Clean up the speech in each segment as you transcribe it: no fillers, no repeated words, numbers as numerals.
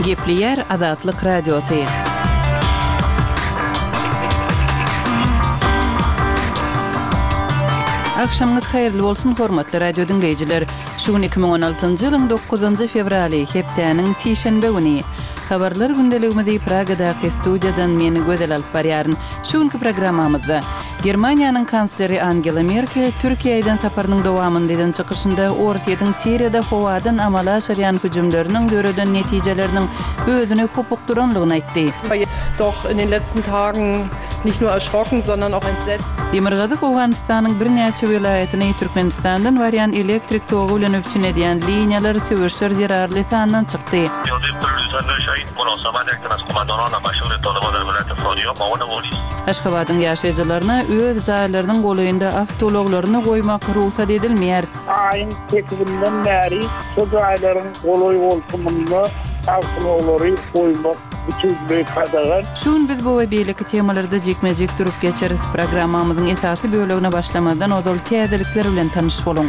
Gepli Azatlyk Radiosu. Akşamınız hayırlı bolsun hormatly radio dinleyijiler. Şugun 2016-njy ýylyň 9-njy fevraly hepdeniň şeýşembe güni. Habarlar gündeligimizi Pragadaky studiýadan meni gözel alyp barýaryn. Şugunky programmamyzda Germaniýanyň kansleri Angela Merkel Türkiýeden saparynyň dowamynda çykyşynda Ortaýadyň Siriýada howadan amala aşyrýan hüjümleriniň göreden netijeleriniň özüne kopukduranlygyny aýtdy. Doch in den letzten Tagen nicht nur erschrocken, sondern auch entsetzt. Demirgazyk Awganistanyň bir näçe welaýatyny Türkmenistandan barýan elektrik togy bilen öpçün edýän liniýalar söwüşler zerarly sandan çykdy. Aşgabatyň ýaşaýjylaryna öz jaýlarynyň golaýynda avtologlaryny goýmak ruhsat edilmeýär. Aýyň tekibinden bäri şu jaýlaryň golaý bolsunmyny avtologlary goýmak Şun biz bu we beýleki temalarda jekmejek durup geçeriz. Programmamyzyň esasy bölegine başlamadan ozal täzelikler bilen tanyş boluň.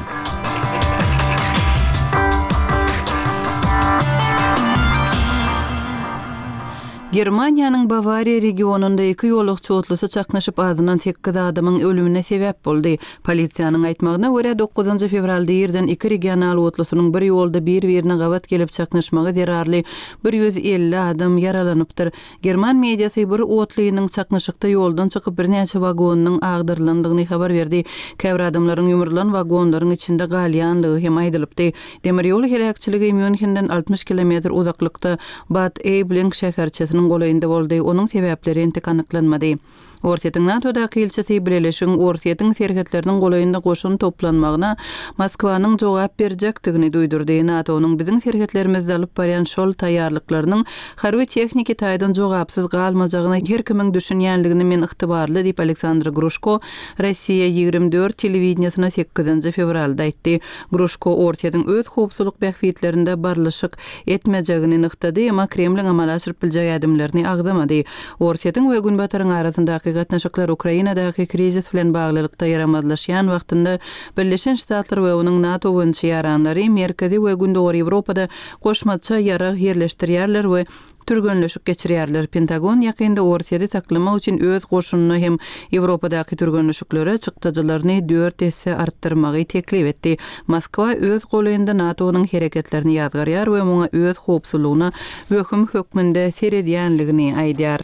Germaniýanyň Bavariya regionunda 2 ýolukçy otlusy çaknaşyp azynan 8 adamyň ölümine sebäp boldy. Polisiýanyň aýtmagyna görä 9-njy fevralda ýerden 2 regional otlusynyň bir ýolda bir-birine gawat gelip çaknaşmagy zerarly 150 adam yaralanypdyr. German mediasy bir otlynyň çaknaşykda ýoldan çykyp bir näçe wagonynyň agdyrlandygyny habar berdi. Käbir adamlaryň ýumurlan wagonlaryň içinde galýanlygy hem aýdylypdy. Demir ýol helakçyligi Münchenden 60 km uzaklykda Bad Aibling şäherçesiniň golaýynda boldy. Onuň sebäpleri entik anyklanmady. Ortaýadyň NATO-daky ilçesi Bileleşiň Ortaýadyň serhetleriniň golaýynda goşun toplanmagyna Moskwanyň jogap berjekdigini duýdurdy. NATO-nyň biziň serhetlerimizde alyp barýan şol taýýarlyklarynyň harby texniki taýdan jogapsyz galmajagyna her kimiň düşünýänligini men ygtybarly diýip Aleksandr Grushko Rossiýa 24 telewizionyna 8-nji fevralda aýtdy. Grushko Ortaýadyň öz howpsuzlyk bähfitlerinde barlyşyk etmejegini ygtydy, emma Kremliň amala aşyryp biljek adamlaryny agdamady. Ortaýadyň we Günbatyryň arasyndaky gatnaşyklar Ukrainadaky krizis bilen baglylykda ýaramadlaşýan wagtynda Birleşen Ştatlar we onuň NATO wünçi ýaranlary Merkezi we Gündöwür Ýewropada goşmaça ýarag ýerleşdirýärler we türgönleşik geçirýärler. Pentagon ýakynda Ortaýady saklamak üçin öz goşunyny hem Ýewropadaky türgönleşiklere çykdyjylaryny 4 esse artdyrmagy teklip etdi. Moskwa öz golaýynda NATO-nyň hereketlerini ýadgarýar we muňa öz howpsuzlygyna hökm hökmünde seredýänligini aýdýar.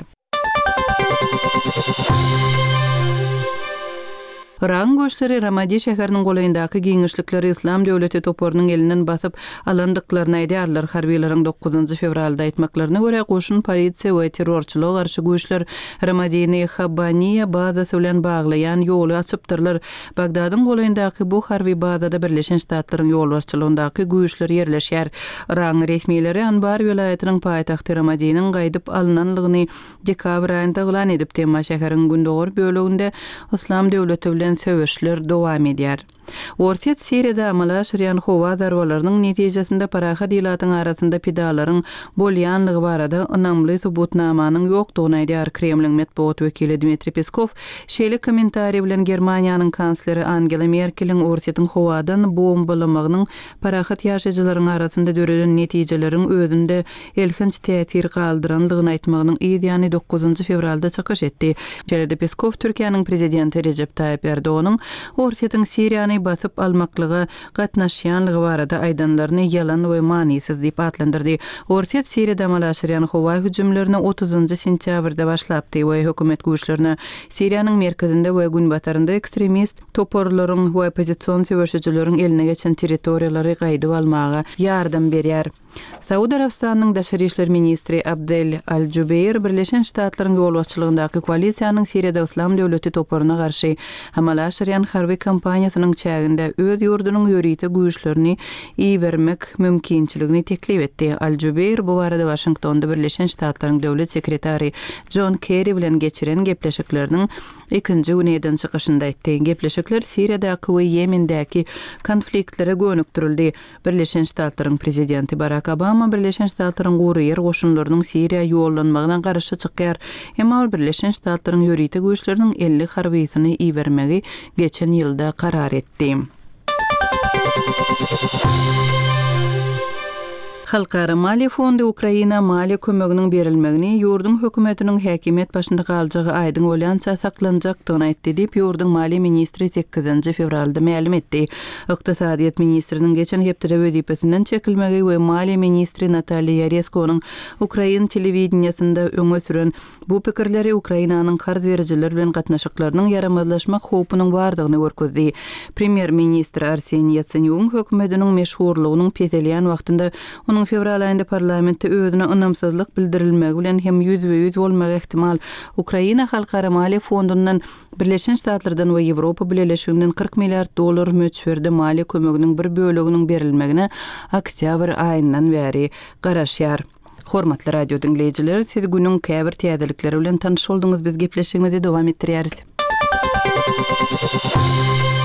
Iran göçleri Ramadi şäheriniň golaýyndaky giňişlikleri İslam döwleti toporunyň elinden basyp alandyklaryny aýdýarlar. Harbiýlaryň 9-njy fevralda aýtmaklaryna görä goşun polisiýa we terrorçylyga garşy güýçler Ramadiýny Habaniýa bazasy bilen baglaýan ýoly açypdyrlar. Bagdadyň golaýyndaky bu harby bazada Birleşen Ştatlaryň ýol başçylygyndaky güýçler ýerleşýär. Iran resmiýetleri Anbar welaýatynyň paýtagty Ramadiýanyň gaýdyp alynanlygyny dekabr aýynda elan edip, Temma şäheriniň gündöwür böleginde İslam döwleti bilen söwüşler dowam edýär. Ortaýat Siriýada amala aşyrýan howa darwalarynyň netijesinde paraha diýlatyň arasynda pedalaryň bolýanlygy barada ynamly subutnamanyň ýokdugyny aýdýar. Kremliň medeniýet wekili Dmitri Peskov şeýle kommentariýa bilen Germaniýanyň kansleri Angela Merkeliň Ortaýadyň howadan bombalamagynyň parahat ýaşaýjylaryň arasynda dörelen netijeleriň özünde elhinç täsir galdyranlygyny aýtmagynyň ýa-ni 9-njy fevralda çykyş etdi. Şeýle Peskov Türkiýanyň prezidenti Recep Tayyip Erdoğanyň Ortaýadyň Siriýany basyp almaklygy gatnaşýanlygy barada aýdanlaryny ýalan we manisiz diýip atlandyrdy. Ortaýat Siriýada amala aşyrýan howa hüjümlerini 30-njy sentýabrda başlapdy we hökümet güýçlerini Siriýanyň merkezinde we günbatarynda ekstremist toporlaryň we opozisiýon söwüşçileriň eline geçen territoriýalary gaýdyp almaga ýardam berýär. Saudiya Arabistanyň Daşary işler ministri Abdel Al-Jubeir Birleşen Ştatlaryň ýol başçylygyndaky koalisiýanyň Siriýada İslam döwleti toporuna garşy amala aşyrýan harby kampaniýasynyň çäginde öz ýurdunyň ýörite güýçlerini iýermek mümkinçiligini teklip etdi. Al-Jubeir bu barada Washingtonda Birleşen Ştatlaryň döwlet sekretary John Kerry bilen geçiren gepleşikleriniň 2-nji güneden çykyşynda aýtdy. Gepleşikler Siriýadaky we Ýemendäki konfliktlere gönükdirildi. Birleşen Ştatlaryň prezidenti Barack Obama Birleşen Ştatlaryň gurýar goşunlarynyň Siriýa ýollanmagyna garşy çykýar. Emma Birleşen Ştatlaryň ýörite güýçleriniň 50 harbysyny iýermegi geçen ýylda karar etdi. Halkara Maliýe Fondy Ukraina maliýe kömeginiň berilmegini ýurdun hökümetiniň häkimet başynda galjagy aýdyň bolýança saklanjakdygyny aýtdy diýip ýurdun maliýe ministri 8 fevralda ma'lum etdi. Ykdysadyýet ministriniň geçen hepde wezipesinden çekilmegi we maliýe ministri Nataliya Yareskowyň Ukraina telewizionyasynda öňe süren bu pikirleri Ukrainanyň karz berjiler bilen gatnaşyklarynyň yaramazlaşmak howpunyň bardygyny görkezdi. Premier ministr Arsenij Yatsenyuk hökümetiniň meşhurlygynyň petelýän wagtynda onun fevral ayında parlamentde özüne ynamsızlyk bildirilmegi bilen hem %100 bolmagy ihtimal Ukraina Halkara Maliýe Fondundan Birleşen Ştatlardan we Ýewropa Birleşigininden $40 milyar möçberde maliýe kömeginiň bir böleginiň berilmegine oktyabr aýyndan bäri garaşýar. Hormatly radio dinleýijiler, siz günüň käbir täzelikleri bilen tanyş boldyňyz. Biz gepleşigimizi dowam etdirýäris.